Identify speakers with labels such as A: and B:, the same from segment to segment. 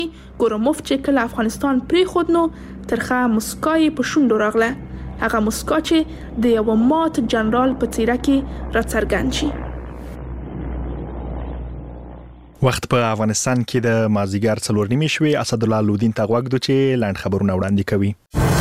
A: ګورموف چې کله افغانستان پریښود نو ترخه مسکا یې په شونډو راغله، هغه مسکا چې د یو مات جنرال په څیره کې راڅرګند شي.
B: وخت په افغانستان کې د مازیګر 4:30 شوې. اسدالله لودین ته غوږ دو چې لاند خبرونه وړاندې کوي.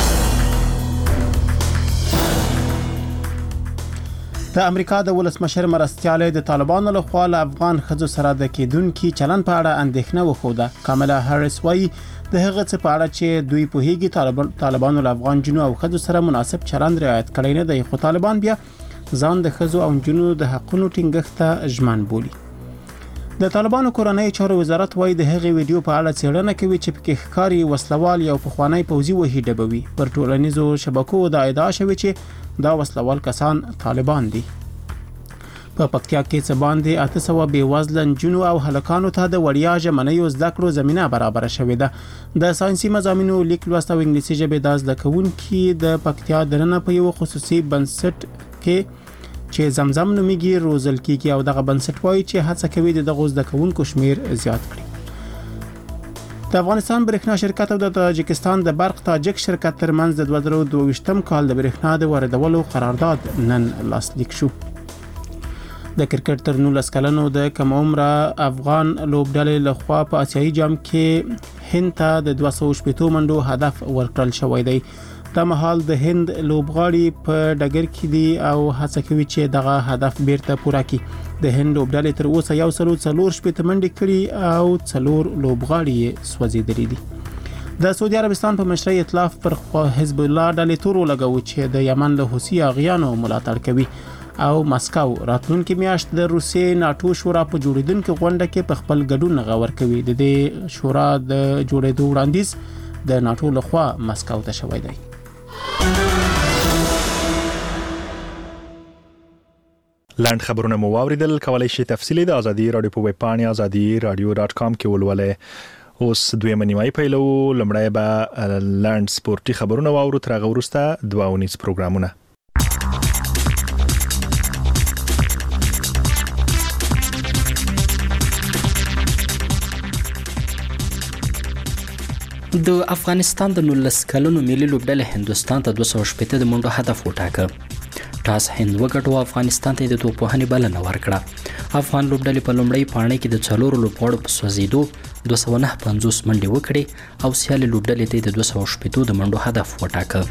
C: د امریکا د ولسمشر مرستیال د طالبانو له خوا له افغان ښځو سره د کېدونکو چلن په اړه اندېښنه وښوده. کاملا هریس وايي د هغه څه په اړه چې دوی په هیګي طالبانو له افغان جنو او ښځو سره مناسب چلند رعایت کړی نه دی، خو طالبان بیا ځان د ښځو او جنو د حقوقو ټینګښت ته ژمن بولي. د طالبانو کورنۍ چارو وزارت وايي د هغې ویډیو په اړه څېړنه کوي چې پکې ښکاري وسلوال یو پخوانی پوځي وحید ډبوي. پر ټولنیزو شبکو د ادعا شوی چې دا وسلوال کسان طالبان دي. په پکتیا کې څه باندې 800 بېوزله نجونو او هلکانو ته د وړیا ژمنیو زده کړو زمینه برابر شوې ده. د ساینسي مضامینو لیک لوست او انګلیسي ژبې د زده کوونکي د پکتیا دننه په یو خصوصي بنسټ کې چې زمزم نومیږي روزل کیږي او دغه بنسټ وایي چې هڅه کوي دغه زده کوونکو شمیر زیات کړي. د افغانستان برېښنا شرکت او د تاجکستان د برق تاجک شرکت ترمنځ د 2022 کال د برېښنا د واردولو قرارداد نن لاسلیک شو. د کرکټ تر 19 کلنو د کم عمره افغان لوبډلې لخوا په آسیایي جام کې هند ته د 280 منډو هدف ورکړل شوی دی. دا مهال د هند لوبغاړي په ډګر کې دي او هڅه کوي چې دغه هدف بیرته پوره کړي. د هند لوبډلې تر اوسه 140 منډې کړي او 4 لوبغاړي سوځېدلي دي. د سعودي عربستان په مشرۍ ائتلاف پر حزب الله ډلې تور لګوي چې د یمن له حوثي اغیانو ملاتړ کوي او مسکو راتلونکي میاشت د روسیې ناتو شورا په جوړیدونکو غونډه کې په خپل ګډون غور کوي. د دې شورا د جوړېدو وړاندیز د ناتو لخوا مسکو ته شوی دی.
B: لاند خبرونه مو واوریدل. کولای شئ تفصیلی د ازادي رادیو په ویب پاڼه azadi.radio.com کې ولولئ. اوس دویمه نیمایي پیلو. لمړی به لاند سپورتي خبرونه واورو، تر هغه وروسته دوه اونیز پروګرامونه.
D: د افغانستان د 19 کلونو ملي لوبډلې هندوستان ته 280 د منډو هدف وټاکه. ټاس هند وګټو، افغانستان ته د توپوهنې بلنه ورکړه. افغان لوبډلې په لومړۍ پاڼۍ کې د 4 لوبغاړو په سوځېدو 259 منډې وکړې او سیالي لوبډلې ته د 280 د منډو هدف وټاکه.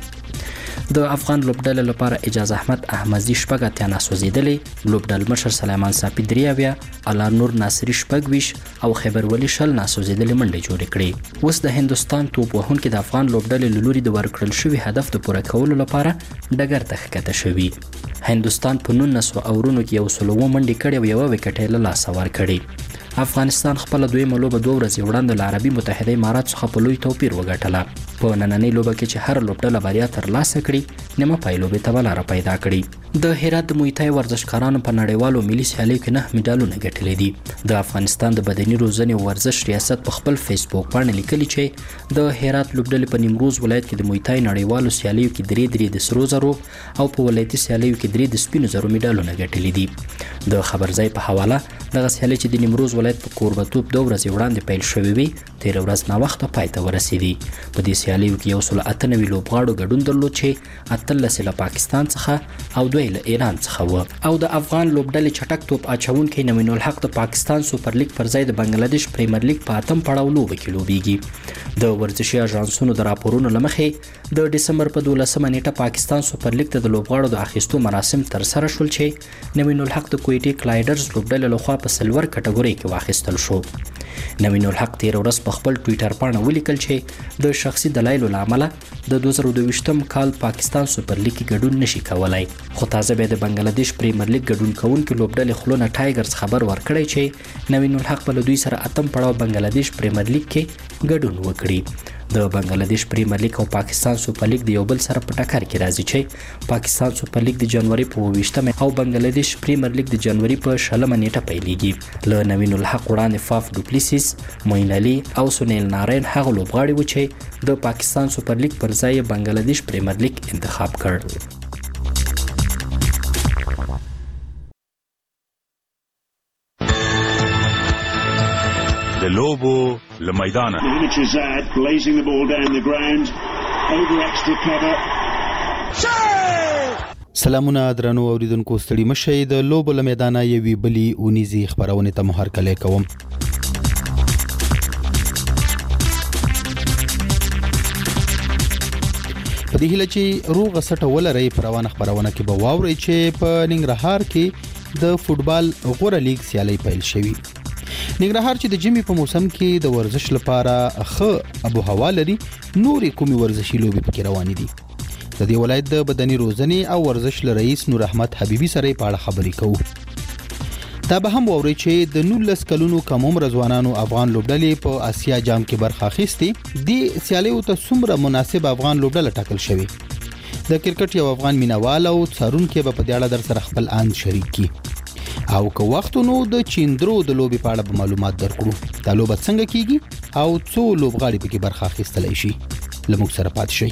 D: د افغان لوبډلې لپاره اجازه احمد احمدي شپږ اتیا ناسوځېدلې، لوبډل مشر سلیمان صافي 3 الا نور ناصري 26 او خیبر ولی 0 ناسوځېدلې منډې جوړې کړې. اوس د هندستان توپ وهونکي د افغان لوبډلې له لوري د ورکړل شوي هدف د پوره کولو لپاره ډګر ته ښکته شوي. هندستان په 19 اورونو کې 100 منډې کړې او یو وکټ له لاسه ورکړې. افغانستان خپل دویمه لوبه 2 ورځې وړاندې له عربي متحده امارات څخه په لوی توپیر وګټله. په نننۍ لوبه کې چې هر لوبډله بریا ترلاسه کړي، نیمه پای لوبې ته لاره پیدا کړي. د هرات د مویتای ورزشکارانو په نړیوالو ملي سیالیو کې 9 میډالونه ګټلي دي. د افغانستان د بدني روزنې او ورزش ریاست په خپل فیسبوک باندې لیکلي چې د هرات لوبډلې په نیمروز ولایت کې د مویتای نړیوالو سیالیو کې 3 د سرو زرو او په ولایتي سیالیو کې 3 د سپینو زرو میډالونه ګټلي دي. د خبرځای په حواله دغه سیالي چې د نیمروز ولایت په کوربتوب 2 ورځې وړاندې پیل شوې وي، 13 ورځ نا وخت پای ته ورسېدي. په دې سیالیو کې 198 لوبغاړو ګډون درلود چې 18 له پاکستان څخه او 2 له ایران څخه و. او د افغان لوبډلې چټک توپ اچونکي نوین الحق د پاکستان سوپر لیګ پر ځای د بنگلاديش پریمیر لیګ په 8م پړاو لوبه کې لوبېږي. د ورزشي اژانسونو د راپورونو لمخې د ډسمبر په 12 نیټه پاکستان سوپر لیګ ته د لوبغاړو د اخیستو مراسم تر سره شول چې نوین الحق د کویټي کلایډرز لوبډلې لخوا په سلور کټګوري کې واخیستل شو. نوین الحق 13 ورځ په خپل ټویټر باندې ولیکل چې د شخصي دلایلو لامل د 2022م کال پاکستان سوپر لیګ کې ګډون نشي کولای. خو تازه به د بنگلاديش پریمیر لیګ ګډون کوونکو لوبډلې خلونه ټایګرز خبر ورکړی چې نوین الحق په دوی سره 8م پړاو بنگلاديش پریمیر لیګ کې ګډون وکړي. د بنگلاديش پریمیر لیګ او پاکستان سوپر لیګ د یو بل سره په ټکر کې راځي چې پاکستان سوپر لیګ د جنوري په 28مه او بنگلاديش پریمیر لیګ د جنوري په 16مه نیټه پیلېږي. له نوین الحق وړاندې فاف ډوپلیسیس، موین علي او سنیل نارین هغه لوبغاړي و چې د پاکستان سوپر لیګ پر ځای بنگلاديش پریمیر لیګ انتخاب کړ.
E: د د لوبو له میدانه
F: سلامونه درنو اوریدونکو، ستړي مشئ. د لوبو له میدانه یوې بلې اونیزي خبرونه ته مهرکلی کوم. په دې هیله چې روغ سټه ولري پر روانه خبرونه کې به واوري چې په ننګرهار کې د فوتبال غوره لیګ سیالي پیل شوې. ننګرهار چې د جمی په موسم کې د ورزش لپاره ښه ابو هوا لري، نورې کومي ورزشي لوبې پکې روانې دي. د دې ولایت د بدني روزنې او ورزش رئیس نور احمد حبیبي سره په اړه خبرې کوو. دا به هم ووري چې د 19 کلونو کم عمر ځوانانو افغان لوبډلې په آسیا جام کې برخه اخیستې. د سیالیو ته څومره مناسب افغان لوبډله ټاکل شوی. د کرکټ یو افغان مینوال او څارونکو په دې اړه در سره خپل آند شریک کی او که وختونو د چیندرو د لوبي په اړه معلومات درکړو. دا لوبه څنګه کیږي او څو لوبغاړي پکې برخه اخیستلی شي. لموږ سره پات شئ.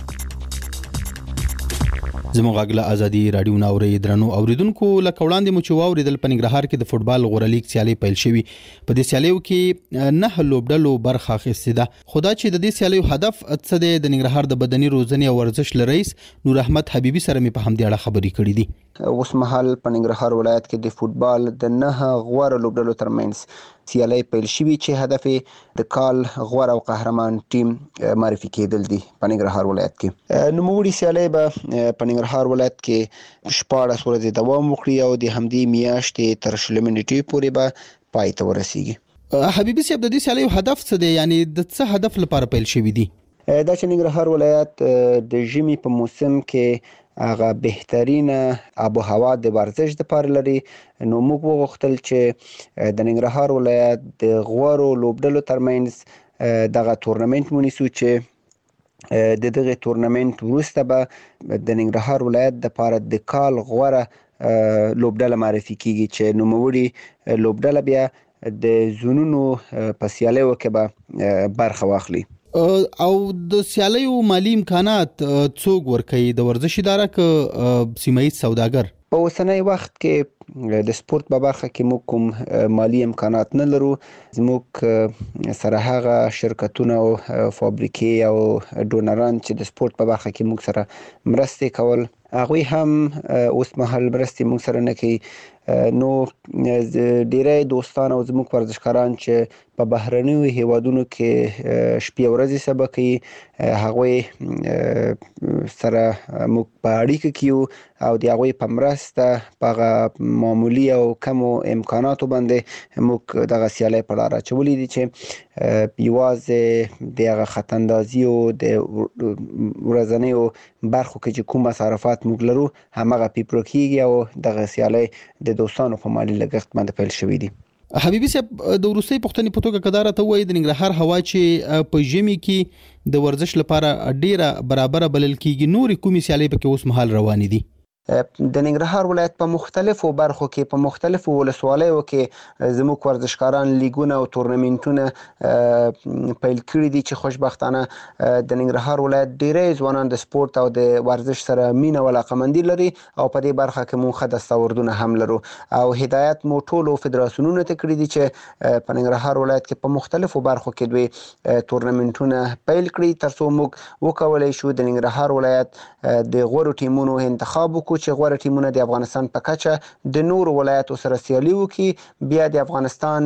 F: زموږ غږ ازادي رادیو ناوري درنو اوریدونکو، لکه وړاندې مو چې واوریدل په ننګرهار کې د فوتبال غوره لیګ سیالي پیل شوې. په دې سیالیو کې 9 لوبډلو برخه اخیستې ده. خدا چې د دې سیالیو هدف څه دی، د ننګرهار د بدني روزنې او ورزش رئیس نور احمد حبیبي سره مې په همدې اړه خبرې کړې دي.
G: اوس مهال په ننګرهار ولایت کې د فوتبال د 9 غوره لوبډلو ترمنځ سیالي پیل شوې چې هدف د کال غوره او قهرمان ټیم معرفي کېدل دي په ننګرهار ولایت کې. نوموړي سیالي به په ننګرهار ولایت کې 14 ورځې دوام وکړي او د همدې میاشتې تر شلمې نیټې پورې به پای ته ورسیږي.
F: حبیبي صاحب، د دې سیالیو هدف څه دی؟ یعنی د څه هدف لپاره پیل شوی دی؟
G: دا چې ننګرهار ولایت د ژمي په موسم کې هغه بهترینه آب و هوا د ورزش لپاره لري، نو موږ وغوښتل چې د ننګرهار ولایت د غوړو لوبډلو ترمنځ دغه تورنمنت ونیسو چې د دغه تورنمنت وروسته به د ننګرهار ولایت لپاره د کال غوره لوبډله معرفي کیږي چې نوموړي لوبډله بیا د زونونو په سیالیو کې به برخه واخلي.
F: او د سیالیو مالی امکانات څوک ورکوي؟ د ورزش اداره که سیمایي سوداګر؟
G: په اوسنی وخت کې د سپورت په برخه کې موږ کوم مالی امکانات نه لرو. زموږ سره هغه شرکتونه او فابریکې او ډونران چې د سپورت په برخه کې موږ سره مرستې کول، هغوی هم اوس مهال مرستې موږ سره نه کوي. نو ډیری دوستان او زموږ ورزشکاران چې په بهرنیو هیوادونو کې شپې ورځې سبا کوي، هغوی سره موږ په اړیکه کې یو او د هغوی په مرسته په معمولی او کمو امکاناتو باندې موږ دغه سیالۍ په لار اچولې دي چې یوازې د هغه خطاندازي او د ورځنیو برخو کې چې کوم مصارفات موږ لرو همغه پیپرو کیږي او دغه سیالۍ د دوستانو په مالی لګښت باندې پیل شوې دي.
F: حبیبي صاحب، د وروستۍ پوښتنې په توګه کداره ته وایي د ننګرهار هوا چې په ژمي کې د ورزش لپاره ډیره برابره بلل کیږي، نورې کومې سیالۍ پکې اوس مهال روانې دي؟
G: د ننګرهار ولایت په مختلفو برخو کې په مختلفو ولسوالیو کې زموږ ورزشکاران لیګونه او تورنمنټونه پیل کړي دي چې خوشبختانه د ننګرهار ولایت ډیری ځوانان د سپورت او د ورزش سره مینه او علاقه‌مندي لري او په دې برخه کې موږ ښه دستاوردونه هم لرو او هدایت مو ټولو فدراسیونونو ته کړي دي چې په ننګرهار ولایت کې په مختلفو برخو کې دوی تورنمنټونه پیل کړي ترڅو موږ وکولای شو د ننګرهار ولایت د غوړو ټیمونو انتخاب وکړو چې غوره ټیمونه د افغانستان په کچه د نورو ولایتو سره سیالي وکړي، بیا د افغانستان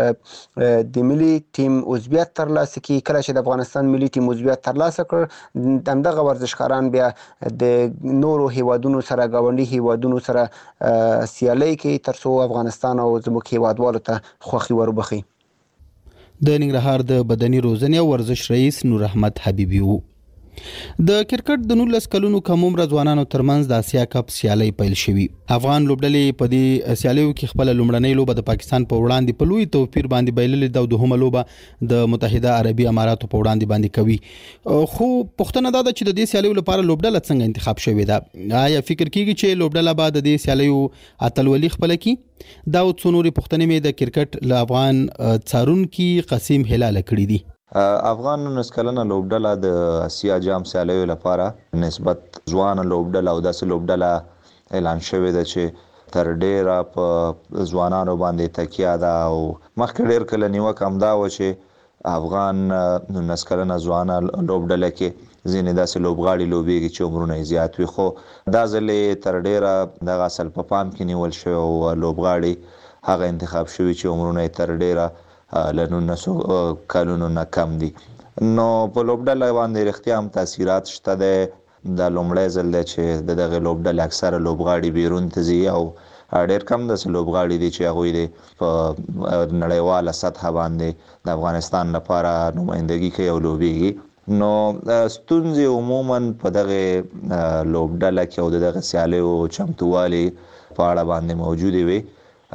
G: د ملي ټیم عضویت ترلاسه کړي. کله چې د افغانستان ملي ټیم عضویت ترلاسه کړ، دغه ورزشکاران بیا د نورو هیوادونو سره ګاونډي هیوادونو سره سیالي کوي ترڅو افغانستان او زموږ هیوادوالو ته خوښي وربخي.
F: د ننګرهار د بدني روزنې او ورزش رئیس نور احمد حبیبي وو. د کرکټ د 19 کلونو کم عمر ځوانانو ترمنځ د آسیا کپ سیالي پیل شوې. افغان لوبډلې په دې سیالیو کې خپل لومړنۍ لوبه د پاکستان په وړاندې په لوی توپیر باندې بایللې ده او دوهمه لوبه د متحده عربي اماراتو په وړاندې باندې کوي. خو پوښتنه دا ده چې د دې سیالیو لپاره لوبډله څنګه انتخاب شوې ده؟ آیا فکر کیږي چې لوبډله بعد د دې سیالیو اتلولي خپل کی؟ دا او څو نورې پوښتنې مې د کرکټ له افغان څارونکي قاسم هلال کړې دي.
H: افغان 19 کلنه لوبډله د آسیا جام سیالیو لپاره نسبت ځوان لوبډله او داسې لوبډله اعلان شوې ده چې تر ډیره په ځوانانو باندې تکیه ده او مخکې ډیر کله نیوکه همدا و چې افغان 19 کلنه ځوانه لوبډله کې ځینې داسې لوبغاړي لوبیږي چې عمرونه یې زیات وي، خو دا ځل تر ډیره دغه اصل په پام کې نیول شوی او لوبغاړي هغه انتخاب شوي چې عمرونه یې تر ډیره له 19 کلونو نه کم دي. نو په لوبډله باندې رښتیا هم تاثیرات شته دی. دا لومړی ځل دی چې د دغې لوبډلې اکثره لوبغاړي بیرون ته ځي او ډېر کم داسې لوبغاړي دي چې هغوی د په نړیواله سطحه باندې د افغانستان لپاره نمایندګي کوي او لوبیږي. نو ستونزې عموما په دغې لوبډله کې او د دغې سیالیو چمتووالي په اړه باندې موجودې وي،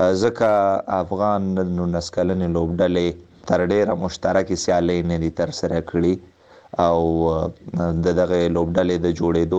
H: ځکه افغان 19 کلنې لوبډلې تر ډېره مشترکې سیالۍ نه دي ترسره کړي او د دغه لوبډلې د جوړېدو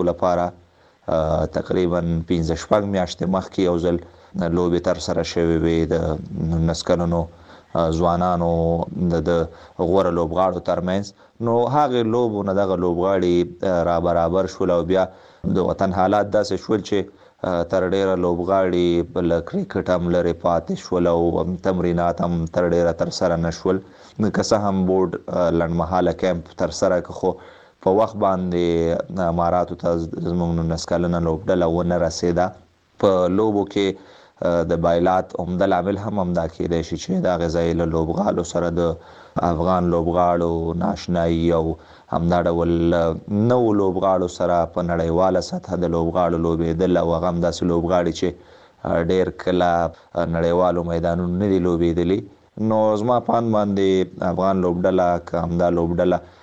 H: لپاره تقریبا 15-16 میاشتې مخکې یو ځل لوبې ترسره شوې وې د 19 کلنو ځوانانو د غوره لوبغاړو ترمنځ. نو هغې لوبو نه دغه لوبغاړي را برابر شول او بیا د وطن حالات داسې شول چې تر ډیره لوبغاړي له کرکټ هم لرې پاتې شول او تمرینات هم تر ډیره ترسره نه شول. که څه هم بورډ لنډمهاله کیمپ ترسره کړ، خو په وخت باندې اماراتو ته زموږ 19 کلنه لوبډله ونه رسېده. په لوبو کې د بایلات عمده لامل هم همدا کېدای شي چې د غذایي له لوبغاړو سره د افغان لوبغاړو ناشنایي او همدا ډول نوو لوبغاړو سره په نړیواله سطحه د لوبغاړو لوبېدل او هغه هم داسې لوبغاړي چې ډېر کله نړیوالو میدانونو نه دي لوبېدلي. نو زما په اند باندې افغان لوبډله که همدا لوبډله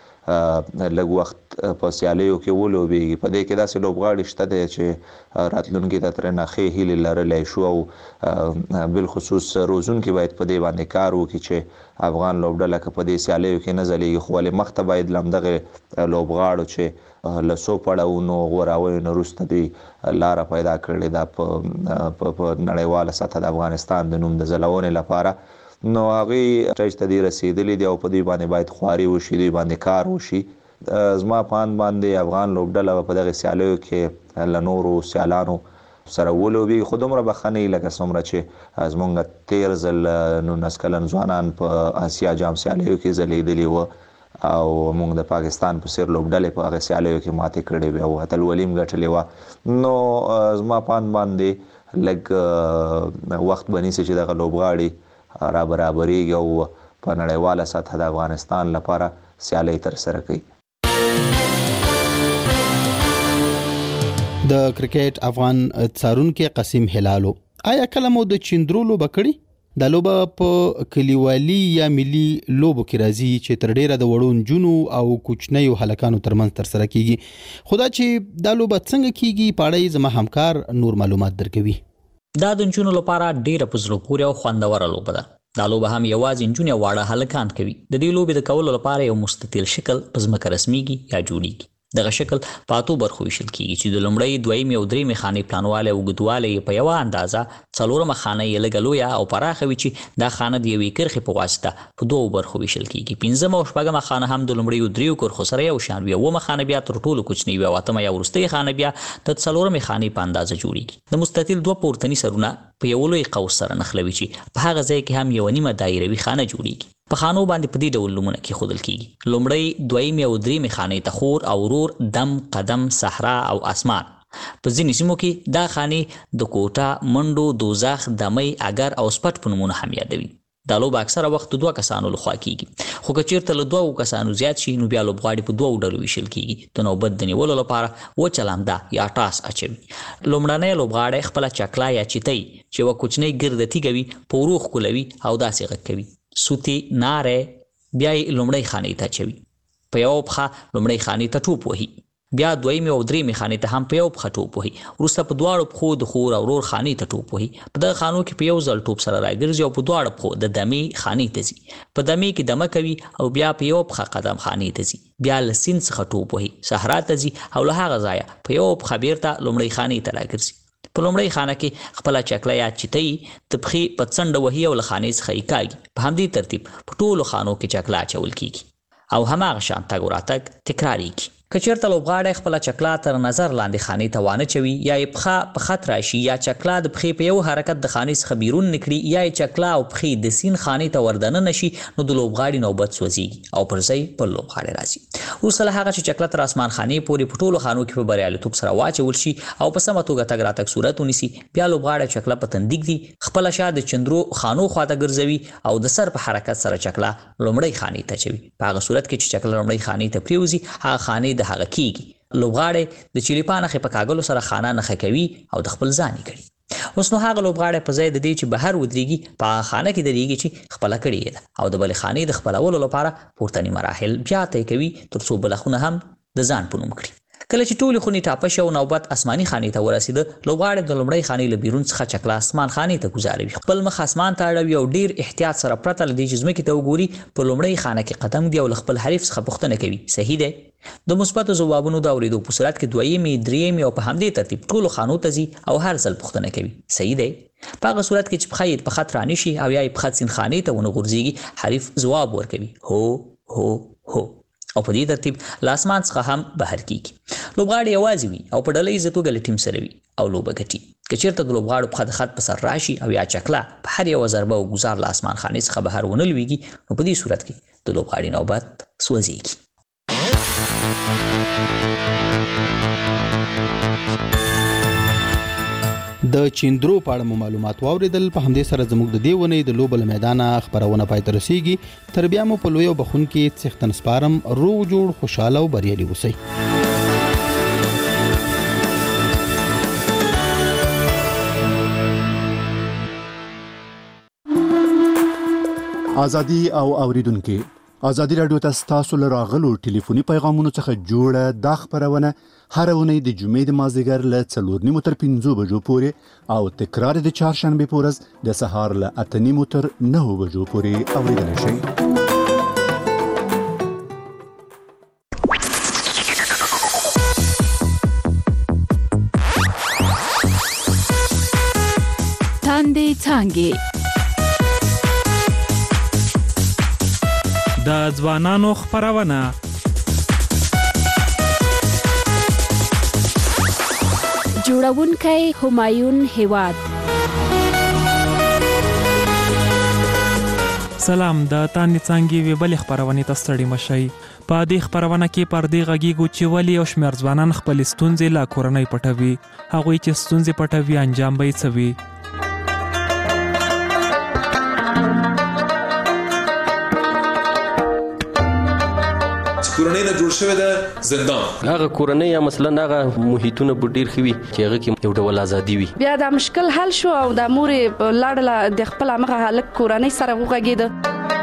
H: لږ وخت په سیالیو کې ولوبېږي، په دې کې داسې لوبغاړي شته دی چې راتلونکي ته ترېنه ښې هیلې لرلی شو او بالخصوص روزونکي باید په دې باندې کار وکړي چې افغان لوبډله که په دې سیالیو کې نه ځلیږي خو ولې مخته باید له همدغې لوبغاړو چې له څو پړاوونو غوراویو نه وروسته دوی لاره پیدا کړې ده په نړیواله سطحه د افغانستان د نوم د ځلونې لپاره، نو هغوی ته دې رسېدلي دي او په دوی باندې باید خواري وشي، دوی باندې کار وشي. زما په اند باندې افغان لوبډله به په دغې سیالیو کې له نورو سیالانو سره ولوبېږي، خو دومره به ښه نه وي لکه څومره چې زموږ تېر ځل 19 کلن ځوانان په اسیا جام سیالیو کې ځلېدلي وه او موږ د پاکستان په څېر لوبډلې په هغې سیالیو کې ماتې کړې وې او اتلولي هم ګټلې وه. نو زما په اند باندې لږ وخت به نیسي چې دغه لوبغاړي را برابرېږي او په نړیواله سطحه د افغانستان لپاره سیالۍ ترسره کوي.
F: د کرکټ افغان څارونکي قاسم هلالو، آیا کله مو د چیندرو لوبه کړې؟ دا لوبه په کلیوالي یا ملي لوبو کې راځي چې تر ډیره د وړو نجونو او کوچنیو هلکانو ترمنځ ترسره کیږي. خو دا چې دا لوبه څنګه کیږي په اړه زما همکار نور معلومات درکوي.
I: دا د نجونو لپاره ډیره په زړه پورې او خوندوره لوبه ده. دا لوبه هم یوازې نجونې او واړه هلکان کوي. د دې لوبې د کولو لپاره یو مستطیل شکل په ځمکه رسمیږي یا جوړیږي. دغه شکل په اتو برخو ویشل کیږي چې د لومړۍ، دویمې او درېیمې خانې پلانوالی او اوږدوالی یې په یوه اندازه، څلورمه خانه یې لږه لویه او پراخه وي چې دا خانه د یوې کرښې په واسطه په دوو برخو ویشل کیږي. پنځمه او شپږمه خانه هم د لومړیو دریو کرښو سره یو شان وي. اوومه خانه بیا تر ټولو کوچنۍ وي او اتمه یا وروستۍ خانه بیا د څلورمې خانې په اندازه جوړیږي. د مستطیل دوه پورتني سرونه په یو لوی قوس سره نښلوي چې په هغه ځای کې هم یوه نیمه دایروي خانه جوړیږي. په خانو باندې په دې ډول نومونه کېښودل کیږي. لومړۍ، دویمې او درېیمې خانې ته خور او ورور، دم، قدم، صحرا او اسمان. په ځینې سیمو کې دا خانې د کوټه، منډو، دوزخ، دمۍ، اگر او سپټ په نومونو هم یادوي. دا لوبه اکثره وخت د 2 کسانو لخوا کیږي، خو که چیرته له 2 کسانو زیات شي نو بیا لوبغاړي په 2 ډلو ویشل کیږي. د نوبت د نیولو لپاره وچلانده یا ټاس اچوي. لومړنی لوبغاړی خپله چکلا یا چیتۍ چې یوه کوچنۍ ګرده تیږه وي په ورو ښکلوي او داسې غږ کوي. سوتی، ناری، بیا یې لومړۍ خانې ته اچوي. په یوه پښه لومړۍ خانې ته ټوپ وهي، بیا دویمې او درېیمې خانې ته هم په یوه پښه ټوپ وهي، وروسته په دواړو پښو د خور او ورور خانې ته ټوپ وهي. په دغه خانو کې په یو ځل ټوپ سره راګرځي او په دواړو پښو د دمې خانې ته ځي. په دمې کې دمه کوي او بیا په یوه پښه قدم خانې ته ځي، بیا له سیند څخه ټوپ وهي، صحرا ته ځي او له هغه ځایه په یوه پښه بیرته لومړۍ خانې ته راګرځي. په لومړۍ خانه کې خپله چکله یا چیتۍ د پښې په څنډه وهي او له خانې څخه یې کاږي. په همدې ترتیب په ټولو خانو کې چکله اچول کیږي او هماغه شان تګ وراتګ تکراریږي. کچیرته لوبغاړی خپل چکلا تر نظر لاندې خاني ته وانه چوي یا یې په خط راشي یا چکلا د پخې په یو حرکت د خاني څخه بیرون نکړي یا چکلا او پخې د سین خاني ته وردنه نشي نو د لوبغاړي نوبت سوځي او پر ځای بل لوبغاړی راځي. اوس له هغه چې چکلا تر اسمان خاني پورې په ټولو خانو کې په بریالیتوب سره واچول شي او په سمه توګه تګ راتګ صورت ونیسي بیا لوبغاړی چکلا په تندیک دی خپل شا د چندرو خانو خواته ګرځوي او د سر په حرکت سره چکلا لومړی خاني ته چوي. په هغه صورت کې چې چکلا لومړی خاني ته پریوزي هغه خاني د هغه کیږي. لوبغاړی د چلیپا نښې په کاغلو سره خانه نښه کوي او د خپل ځان یې کړي. اوس نو هغه لوبغاړی په ځای د دې چې بهر ودرېږي په خانه کې درېږي چې خپله کړې ده او د بلې خانې د خپلولو لپاره پورتني مراحل بیا طی کوي تر څو بله خونه هم د ځان په نوم کړي. کله چې ټولې خونې ټاپه شي او نوبت اسماني خانې ته ورسېده لوبغاړی د لومړۍ خانې له بیرون څخه چکلا اسمان خانې ته ګوزاروي خپل مخ اسمان ته اړوي او ډیر احتیاط سره پرته له دې چې ځمکې ته وګوري په لومړۍ خانه کې قدم ږدي او له خپل حریف څخه پوښتنه کوي صحیح دی. د مثبتو ځوابونو د اورېدو په صورت کې دویمې درېیمې او په همدې ترتیب ټولو خانو ته ځي او هر ځل پوښتنه کوي صحیح دی. په هغه صورت کې چې پښه یې په خط رانیشي او یا یې په خط سین خانې ته ونه غورځېږي حریف ځواب ورکوي هو هو هو او په دې ترتیب له اسمان څخه هم بهر کیږي. لوبغاړی یوازې وي او په ډله ییزه توګه له ټیم سره وي او لوبه ګټي. که چېرته د لوبغاړو پښه د خط په سر راشي او یا چکلا په هر یوه ضربه او ګزار له اسمان خانې څخه بهر ونه لویږي نو په دې صورت کې د لوبغاړي نوبت سوځېږي.
F: د چیندرو په اړه معلومات واوریدل. په همدې سره زموږ د دې ونې د لوبل میدان خبرونه پای ته رسیږي. تر بیا مو په لوی او بخون کې څښتن سپارم روغ جوړ خوشاله او بریالي اوسئ.
J: ازادي او اوریدونکو ازادي رادیو ته تاسو لراغلو ټلیفوني پیغامونو څخه جوړه د خبرونه هر اونۍ د جمعې د مازیګر له 4:30 تر 5 بجو پورې او تکرار د چهارشنبه پورز د سهار له 8:30 تر 9 بجو پورې اوریدل شي.
K: تاندې څانګې د ځوانانو خبرونه جوړونکی همایون هیواد. سلام د تاندې څانګې وی بل خبرونه ته ستړي مشي. په دې خبرونه کې پر دې غږیږو چې ولی او شمیر ځوانان خپل ستونزې لا کورنۍ پټوي. هغه چې ستونزې پټوي انجام به یې څه وي.
L: کورنۍ نه جوړ شوی د زندان
M: هغه کورنۍ یا مثلا هغه محیطونه ډیر خوي چې هغه کې یو ډول ازادي وي.
N: بیا دا مشکل حل شو او د مورې لاړه د خپل هغه هلک کورنۍ سره وغږېده.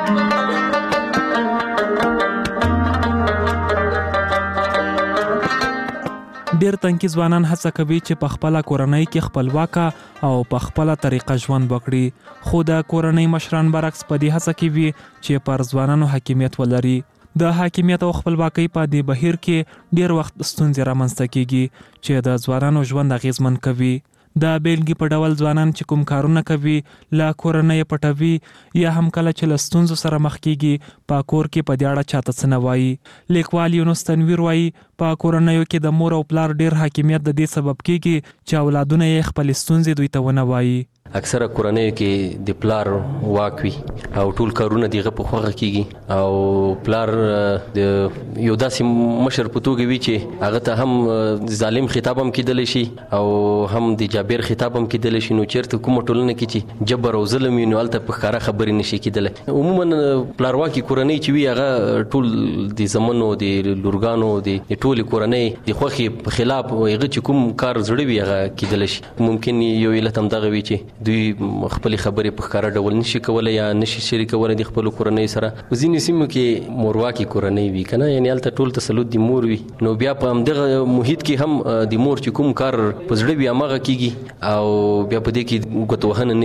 K: ډیر تنکي ځوانان هڅه کوي چې په خپل کورنۍ کې خپلواک او په خپل طریقه ژوند وکړي خو د کورنۍ مشران برعکس په دې هڅه کوي چې پر ځوانانو حاکمیت ولري. د حاکمیت او خپلواکۍ په دې بهیر کې ډیر وخت ستونزې رامنځته کیږي چې د ځوانانو ژوند اغیزمن کوي. د بیلګې په ډول ځوانان چې کوم کارونه کوي لا کورنۍ پټوي یا هم کله چې له ستونزو سره مخ کیږي په کور کې په دې اړه چاته څه نه وایي. لیکوال یونس تنویر وایي په کورنیو کې د مور او پلار ډیر حاکمیت د دې سبب کیږي چې اولادونه یې خپل ستونزې دوی ته ونه وایي.
M: اکثره کورنۍ کې د پلار واک وي او ټول کارونه دغه په خوغه کیږي او پلار د یو داسې مشر په توګه وي چې هغه ته هم ظالم خطاب هم کېدلی شي او هم د جابر خطاب هم کېدلی شي. نو چېرته کومه ټولنه کې چې جبر او ظلم وي نو هلته په ښکاره خبرې نشي کېدلی. عموما پلارواکي کورنۍ چې وي هغه ټول د زمنو د لورګانو د ټولې کورنۍ د خوښې په خلاف هغه چې کوم کار زړه وي هغه کېدلی شي. ممکن یو علت همدغه وي چې دوی خپل خبرې په ښکاره ډول نشي کولای یا نشي شریکولی د خپل کورنۍ سره. ځینې سیمو کې مورواکي کورنۍ وي کنه یعنی هلته ټول تسلط د مور وي نو بیا په همدغه محیط کې هم د مور چې کوم کار په زړه وي هماغه کیږي او بیا په دې کې ګوتوهنه نه وي.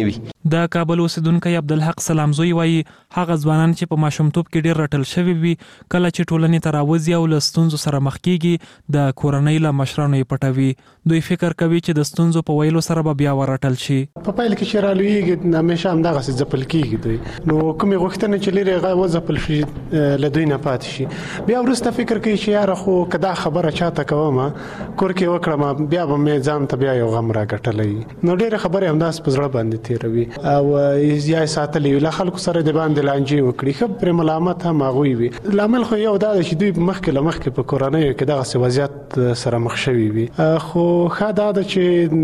K: د کابل اوسیدونکو عبدالحق سلامزوی وایي هغه ځوانان چې په ماشومتوب کې ډیر رټل شوي وي کله چې ټولنې ته راوځي او له ستونزو سره مخ کیږي د کورنۍ له مشرانو یې پټوي دوی فکر کوي چې د ستونزو په ویلو سره به بیا ورټل شي
O: په پیل کې چې رالویږي همیشه همدغسې ځپل کیږي دوی نو کومې غوښتنې چې لري هغه وځپل شي له دوی نه پاتې شي بیا وروسته فکر کوي چې یاره خو که دا خبره چاته کوم کور کې وکړم بیا به مې ځان ته بیا یو غم راګټلی نو ډېرې خبرې همداسې په زړه باندې تېروي او یا یې ساتلی وي له خلکو سره د باندې لانجې وکړي ښه پرې ملامت هم هغوی وي لامل خو یو دا دی چې دوی مخکې له مخکې په کورنیو کې دغسې وضعیت سره مخ شوي وي خو ښه دا ده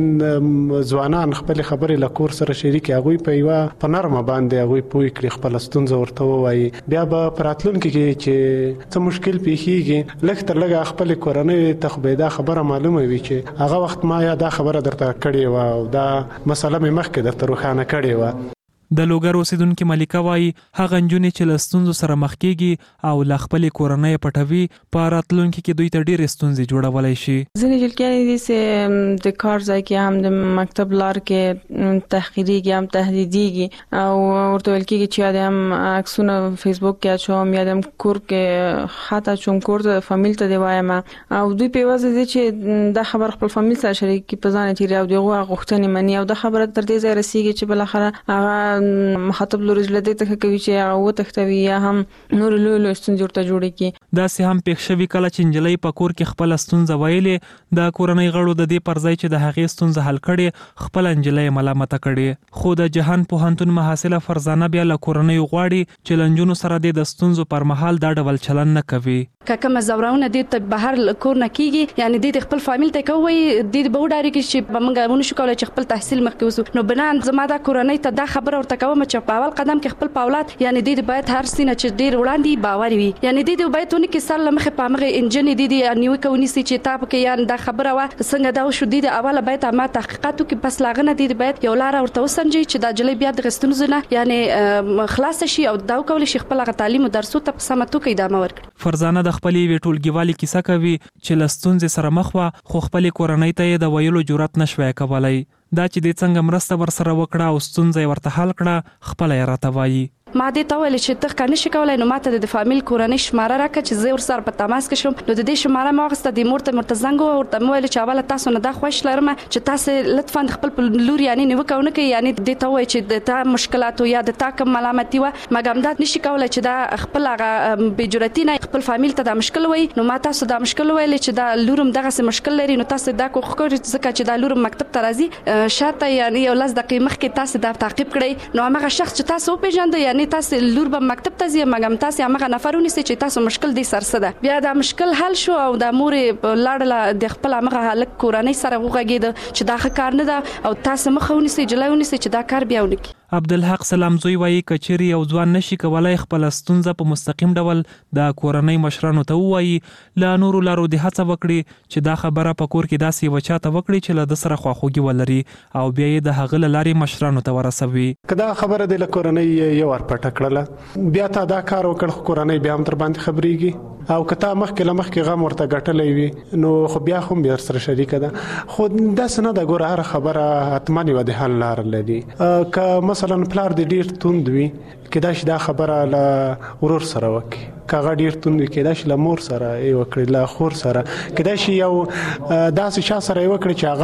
O: چې ځوانان خپلې خبرې له کور سره شریکې هغوی په یوه په نرمه باندې هغوی پوه کړي خپله ستونزه ورته ووایي بیا به په راتلونکي کې چې څه مشکل پیښیږي لږ تر لږه خپلې کورنۍ ته خو به دا خبره معلومه وي چې هغه وخت ما یا دا خبره درته کړې وه او دا مسله مې مخکې درته روښانه کړې وه
K: د لوګر اوسیدونکو ملیکه وایي هغه نجونې چې له ستونزو سره مخ کیږي او له خپلې کورنۍ پټوي په راتلونکي کې دوی ته ډېرې ستونزې جوړولی شي
P: ځینې جلکیانې دي چې د کار ځای کې هم د مکتب لار کې تحقیریږي هم تهدیدیږي او ورته ویل کېږي چې یا د هم عکسونه فیسبوک کې اچوم یا د هم کور کې خط اچوم کور ته فامیل ته دې وایم او دوی په یوازې دي چې دا خبر خپل فامیل سره شریک کړي په ځان تیري او دغه غوښتنې مني او دا خبره تر دې ځای رسیږي چې بالاخره هغه مخاطب لوري لدې ته کوي چې هغه وتښتوي یا هم نور لوی ستونزې ورته جوړې کړي
K: داسې هم پېښ شوي کله چې نجلۍ په کور کې خپله ستونزه ویلې د کورنۍ غړو د دې پر ځای چې د هغې ستونزه حل کړې خپله نجلۍ ملامته کړې خو د جهان پوهنتون محصله فرزانه بیا له کورنیو غواړي چې له نجونو سره د ستونزو پر مهال دا ډول چلن نه کوي
N: که کومه زورونه دې ته بهر کور نه کیږي یعنی دې خپل فامیل ته کوي دې به وډارېږي چې به موږ ونه شو کولای چې خپل تحصیل مخکې وسو نو بنان زما دا کورنۍ ته دا خبره ورته کوم چې په اول قدم کې خپل پاولات یعنی دې باید هر سینه چې ډیر وړاندې باور وي یعنی دې باید ونه کې سره لمخه په مغه انجن دې نیو کوي چې تا په کې یان دا خبره وا څنګه دا شو دې اوله باید ما تحقیقاتو کې پس لاغنه دې باید یو لار ورته وسنجي چې دا جلې بیا د غستونو نه یعنی خلاص شي او دا کول شي خپل تعلیم او درسو ته سمتو کې ادامه ورکړي
K: فرزانه د خپلې ویټولګیوالي کیسه کوي چې لستونځ سره مخ وا خو خپل کورنۍ ته د ویلو جرأت نشوي کولای دا چې د څنګه مرسته ور سره وکړه او ستونزې ورته حل کړه خپل یې راته وایي
N: ما دې ته ویل چې ته کنه شي کولای نو ماته د فامیل کورنۍ شماره راکړه چې زه ور سره په تماس کې شم نو د دې شماره ما غسته د مورته مرتزنګ او ورته ویل چې اوله تاسو نه دا خوښ لرم چې تاسو لطفا خپل لور یعنی نو وکونه کې یعنی دې ته وای چې د تا مشکلات یا د تا کوم ملامتي و مګم دا نشي کولای چې دا خپل هغه بجرتینه خپل فامیل ته دا مشکل وای نو ما تاسو دا مشکل ویل چې دا لورم دغه څه مشکل لري نو تاسو دا کوخ ځکه چې دا لورم مکتب ته راځي شاته یعنی یو لاس دقیقه مخکې تاسو دا تعقیب کړئ نو هغه شخص چې تاسو پیژاند یعنی تاسو لور مکتب ته ځي مګم تاسو هغه نفرونه چې تاسو مشکل دي سرسده بیا دا مشکل حل شو او د مورې لاړه د خپل هغه حالت کورنۍ سره وغږید چې دا کار نه ده او تاسو مخونه سي جلایونه سي چې دا کار بیا ونکي
K: عبدالحق سلامزوی وایي کچيري او ځوان نشي کولای خپل ستونزه په مستقیم ډول د کورنۍ مشرانو ته وایي لا نورو لارو د هڅه وکړي چې دا خبره په کور کې داسې وچاته وکړي چې له سره خواخوږي ولري او بیا یې د هغه لارې مشرانو ته ورسوي
O: کدا خبره د کورنۍ یو ور پټ کړله بیا تا دا کار وکړ کورنۍ بیا هم تر باندې خبريږي او کته مخکې غم ورته غټلې وي نو خو بیا هم بیا سره شریک ده خو دا سنه د ګور هر خبره اتمنی و د حل لار لري ک مثلا پلار د ډیر توند وي کدا چې دا خبره له ورور سره وکي کاغه ډیر توند کدا چې له مور سره ای وکړي له خور سره کدا چې یو داسې شا سره وکړي چې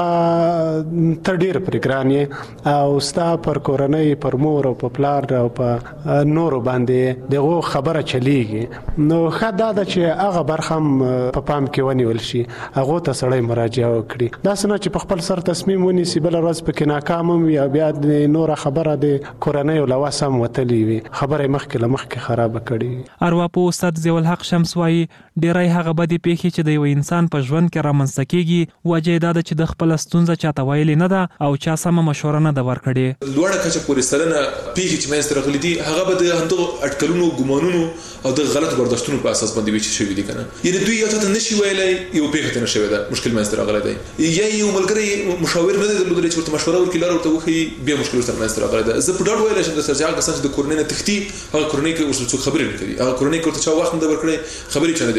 O: هغه تر ډیر پرګرانی او ستا پر کورنۍ پر مور او په پلار او په نور باندې دغه خبره چلیږي نو خدا د چې هغه برخم په پام کې ونیول شي هغه ته سړی مراجعه وکړي دا څنګه چې په خپل سر تصمیم ونیسي بل ورځ پکې ناکام وي بیا د نور خبره د کورنۍ او لواسم وتلی وي خبره مخکې خراب کړي
K: ارواپو استاد ضیاء الحق شمس وایي ډیرای هغه بدی پیښې چې د یو انسان په ژوند کې رامنځته کیږي وجه دا ده چې د خپل ستونزه چاته ویلې نه ده او چا سم مشوره نه ده ورکړې
L: لوړه کچه پورې سره پیښې چې مې سترغلي دي هغه به د هندو اټکلونو ګمانونو او د غلط برداشتونو په اساس باندې وچ شوی دي کنه یعنی دوی یو ته نشي ویلای یو پیښه ته نشي ویلای مشکل مې سترغلي دی یا یو ملګری مشاور نه دی درلودل چې ورته مشوره ورکړي لاره ورته وخی بیا مشکل سره مې سترغلي دی زه په ډاډ ویل چې د سرجال کسان د کورنۍ نه تختی هغه کورنۍ کې ورسره څه خبرې نه کوي هغه کورنۍ کې ورته چا وخت نه ورکړي خبرې چنه دی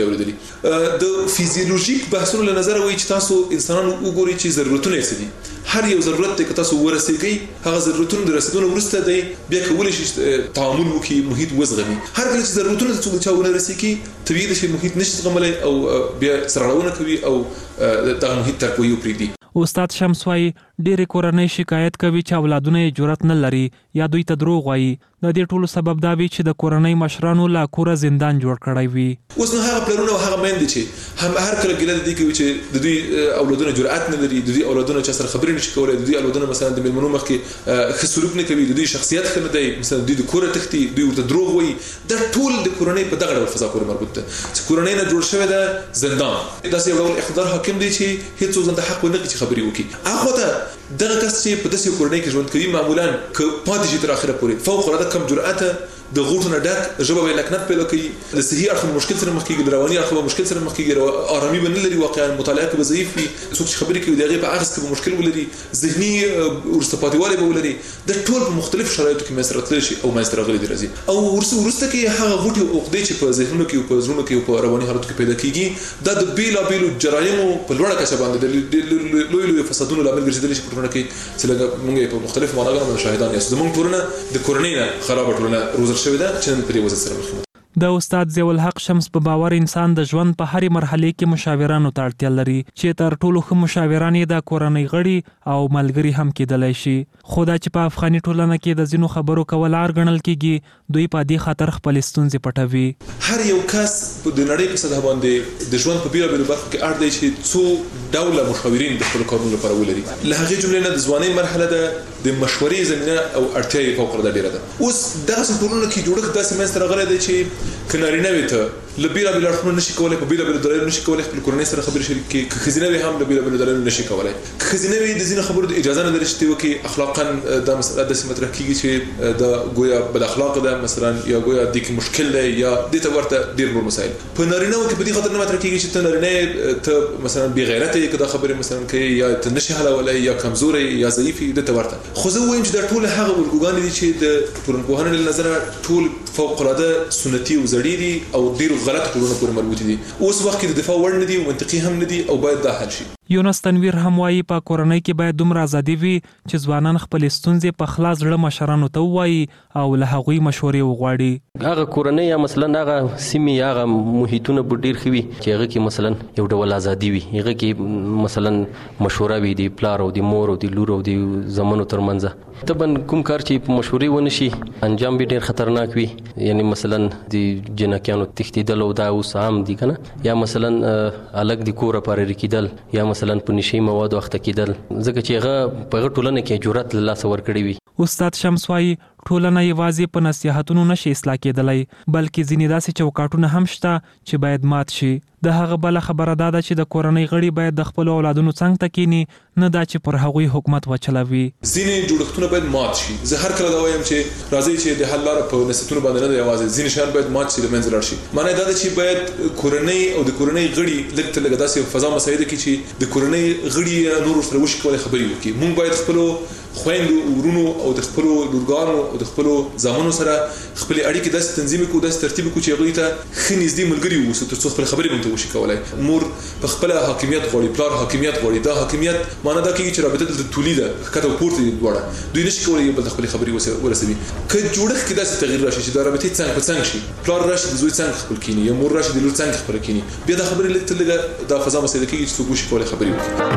L: ویلي اوریدلي د فیزیولوژیک بحثونو له نظر وایي چې تاسو انسانانو وګورئ چې ضرورتونه یې څه دي. هر یو ضرورت ته که تاسو ورسېږئ هغه ضرورتونه د رسیدو وروسته دی بیا کولی شي تعامل وکړي محیط وزغمي. هر کله چې ضرورتونه ته څوک چا ونه رسېږي طبیعي ده چې محیط نشي زغملی او بیا سرغړونه کوي او دغه محیط ترک ویو پرېږدي.
K: استاد شمس وايي ډېرې کورنۍ شکایت کوي چې اولادونه یې جرأت نه لري یا دوی ته دروغ وایي. د دې ټولو سبب دا وي چې د کورنۍ مشرانو لا کوره زندان جوړ کړی وي.
L: اوس نو هغه پلرونه او هغه میندې چې هم هر کله ګیله دي کوي چې د دوی اولادونه جرأت نه لري، د دوی اولادونه چې سره خبرې نشي کولای، د دوی اولادونه مثلا د میلمنو مخکې ښه سلوک نه کوي، د دوی شخصیت ښه نه دی، مثلا دوی د کوره تښتي، دوی ورته دروغ وایي. دا ټول د کورنۍ په دغه ډول فضا پورې مربوط ده چې کورنۍ نه جوړ شوی ده زندان. داسې یو ډول اقتدار حاکم دی چې هیڅوک ځان ته حق ونه کړي چې خبرې وکړي. هغه ته دغه کس چې په داسې کورنۍ کې ژوند کوي معمولا که پاتې شي تر اخره پورې فوق العاده کم جرأته، د غوټو نه ډک ژبه به لکنت پیدا کوي، د صحي اړخ مشکل سره مخ کېږي، د رواني اړخ مشکل سره مخ کېږي، آرامي به نه لري، واقعا مطالعه کې به ضعیف وي، څوک چې خبرې کوي د هغې په اخذ کې به مشکل ولري، ذهني وروسته پاتې به ولري. د ټول په مختلفو شرایطو کې منځته راتللی شي او منځته راغلي دي راځي. او وروسته کې هغه غوټې او عقدې چې په ذهنونو کې او په زړونو کې او په رواني حالاتو کې پیدا کېږي دا د بېلابېلو جرایمو په لوړه کچه باندې د لوی فسادونو لامل ګرځېدلی شي په ټولنه کې چې لږ موږ یې په مختلفو معناګانو باندې شاهدان یاستو. زموږ ټولنه د کورنۍ نه خرابه ټولنه روزل شوې ده چې نن په دې وضعیت سره مخ.
K: د استاد ضیاء الحق شمس په باور انسان د ژوند په هرې مرحله کې مشاورانو ته اړتیا لري چې تر ټولو ښه مشاوران یې د کورنۍ غړي او ملګري هم کېدلی شي. خو دا چې په افغاني ټولنه کې د ځینو خبرو کول عار ګڼل کېږي دوی په دې خاطر خپلې ستونزې پټوي.
L: هر یو کس د نړۍ په سطحه باندې د ژوند په بیلابېلو برخو کې اړ دی چې څو ډوله مشاورین د خپلو کارونو لپاره ولري. له هغې جملې نه د ځوانۍ مرحله ده، د مشورې زمینه او اړتیا یې فوق العاده ډېره ده. اوس دغسې ټولنو کې جوړښت داسې منځته راغلی دی چې که نارینه وي ته له بېلابېلو اړخونو نشي کولی، په بېلابېلو دلایلو نشي کولی خپل کورنۍ سره خبرې شریک کړي، که ښځینه وي هم له بېلابېلو دلایلو نشي کولی. که ښځینه وي د ځینو خبرو د اجازه نه لري چې دې وکړي. اخلاقا دا مسله داسې مطرح کېږي چې دا ګویا بد اخلاقه ده مثلا یا ګویا دې کې مشکل دی یا دې ته ورته ډېر نور مسایل. په نارینهو کې په دې خاطر نه مطرح کېږي چې ته نارینه ته مثلا بې غیرته یې که دا خبرې مثلا کوي یا ته نشي حلولی یا کمزوری یا ضعیف یې دې ته ورته. خو زه وایم چې دا ټول هغه الګوګانې دي چې د ټولنپوهنې له نظره ټول فوق العاده سنتي او زړې دي او ډېرو غلطو ټولنو پورې مربوطې دي. اوس وخت کې د دفاع وړ نه دي او منطقي هم نه دي او باید دا حل شي.
K: یونس تنویر هم وایي په کورنۍ کې باید دومره ازادي وي چې ځوانان خپلې ستونزې په خلاص زړه مشرانو ته ووایي او له هغوی مشورې وغواړي.
M: هغه کورنۍ یا مثلا هغه سیمې یا هغه محیطونه به ډېر ښه وي چې هغه کې مثلا یو ډول ازادي وي، هغه کې مثلا مشوره وي د پلار او د مور او د لور او د زامنو ترمنځ. طبعا کوم کار چې په مشورې ونه شي انجام به ډېر خطرناک وي، یعنی مثلا د جنکیانو تښتېدل او دا اوس عام دي که نه، یا مثلا الګ د کوره پارېرې کېدل یا مثلا په نشي موادو اخته کېدل، ځکه چې هغه په هغه ټولنه کې جرأت له لاسه ورکړی وي.
K: استاد شمس وايي ټولنه یوازې په نصیحتونو نشي اصلاح کېدلی بلکې ځینې داسې چوکاټونه هم شته چې باید مات شي. د هغه بله خبره دا ده چې د کورنۍ غړي باید د خپلو اولادونو څنګ ته کینی، نه دا چې پر هغوی حکومت وچلوي.
L: ځینې جوړښتونه باید مات شي. زه هر کله دا وایم چې راځئ چې د حل لاره په نصیحتونو باندې نه ده، یوازې ځینې شیان باید مات شي، له منځه لاړ شي. معنی دا ده چې باید کورنۍ او د کورنۍ غړي لږ تر لږه داسې فضا مساعده کړي چې د کورنۍ غړي نور ورسره وشي کولی خبرې وکړي. موږ باید خپلو خویندو ورونو او د خپلو لورګانو او د خپلو زامنو سره خپلې اړیکې داسې تنظیم کړو، داسې ترتیب کړو چې هغوی ته ښه نږدې ملګري واوسو تر څو خپلې خبرې موږ ته وشي کولی. مور په خپله حاکمیت غواړي، پلار حاکمیت غواړي. دا حاکمیت معنا دا کېږي چې رابطه دلته طولي ده، ښکته او پورته دي دواړه، دوی نشي کولی یو بل ته خپلې خبرې ورسوي. که جوړښت کې داسې تغییر راشي چې دا رابطې څنګ په څنګ شي، پلار راشي د زوی څنګ خپل کیني یا مور راشي د لور څنګ خپل کیني، بیا دا خبرې لږ تر لږه دا فضا مساعده کېږي چې څوک وشي کولی خبرې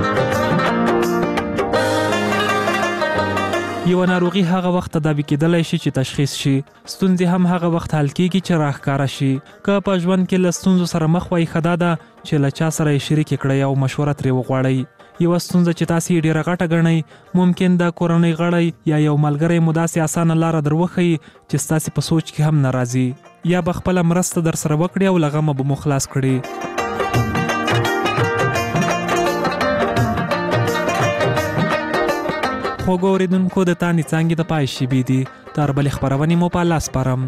L: وکړي.
K: یو ناروغي هغه وخت تداوي کېدلی شي چې تشخیص شي، ستونزې هم هغه وخت حل کېږي چې راښکاره شي. که په ژوند کې له ستونزو سره مخ وای ښه دا ده چې له چا سره یې شریکې کړئ او مشوره ترې وغواړئ. یوه ستونزه چې تاسې یې ډېره غټه ګڼئ ممکن د کورنۍ غړی یا یو ملګری مو داسې اسانه لاره در وښیي چې ستاسې په سوچ کې هم نه راځي، یا به خپله مرسته در سره وکړي او له غمه به مو خلاص کړي. خوږو اورېدونکو د تانې څانګې د پای شیبې دي، تر بلې خپرونې مو په الله سپارم.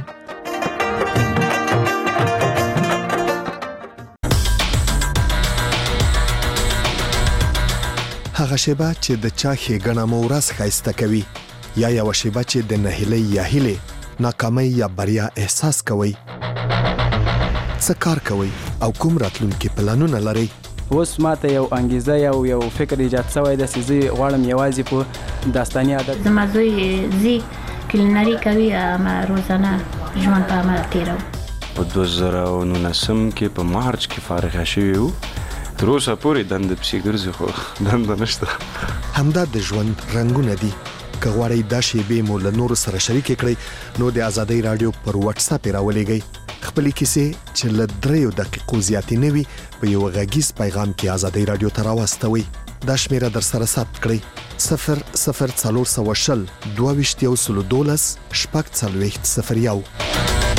Q: هغه شیبه چې د چا ښېګڼه مو ورځ ښایسته کوي، یا یوه شیبه چې د نهیلۍ یا هیلې، ناکامۍ یا بریا احساس کوئ. څه کار کوئ؟ او کوم راتلونکي پلانونه لري؟
R: اوس ماته یو انګیزه یو فکر ایجاد شوی د سيزي غواړم یوازې په داستاني عادت
S: زما زوی زی کلینری کوي ما روزانه ژوند په عمل تیرو.
T: په 2019 کې په مارچ کې فارغ شوی وو. تر اوسه پورې دند پسې ګرځي خو دند نشته.
Q: همدا د ژوند رنگونه دي. که غواړئ دا شیبې مو له نورو سره شریک کړئ نو د آزادۍ رادیو پر واتس اپ راولېږئ. خپلې کیسې چې له 3 دقیقو زیاتې نه وي په یو غږیز پیغام کې آزادۍ رادیو ته راواستوئ. دا شمیره در سره ثبت کړئ 00420 22 12 شپږ 40 01.